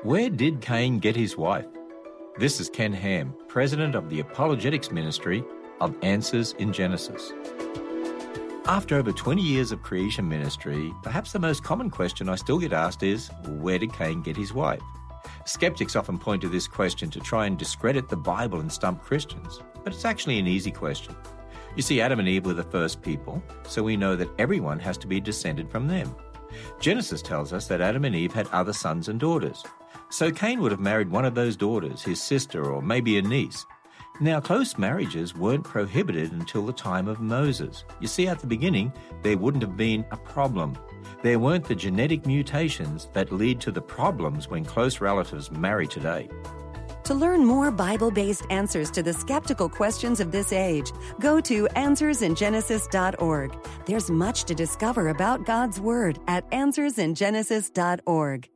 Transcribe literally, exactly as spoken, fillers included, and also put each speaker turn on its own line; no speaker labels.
Where did Cain get his wife? This is Ken Ham, President of the Apologetics Ministry of Answers in Genesis. After over twenty years of creation ministry, perhaps the most common question I still get asked is, where did Cain get his wife? Skeptics often point to this question to try and discredit the Bible and stump Christians, but it's actually an easy question. You see, Adam and Eve were the first people, so we know that everyone has to be descended from them. Genesis tells us that Adam and Eve had other sons and daughters. So Cain would have married one of those daughters, his sister, or maybe a niece. Now, close marriages weren't prohibited until the time of Moses. You see, at the beginning, there wouldn't have been a problem. There weren't the genetic mutations that lead to the problems when close relatives marry today.
To learn more Bible-based answers to the skeptical questions of this age, go to answers in genesis dot org. There's much to discover about God's Word at answers in genesis dot org.